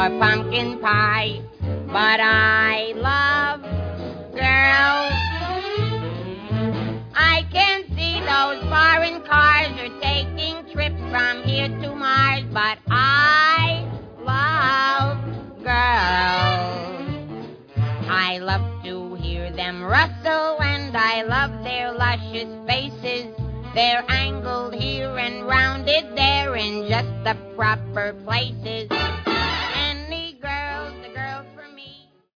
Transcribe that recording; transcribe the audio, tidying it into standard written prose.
or pumpkin pie. But I love girls. I can see those foreign cars are taking trips from here to Mars, but I love girls. I love to hear them rustle, and I love their luscious faces. They're angled here and rounded there in just the proper places.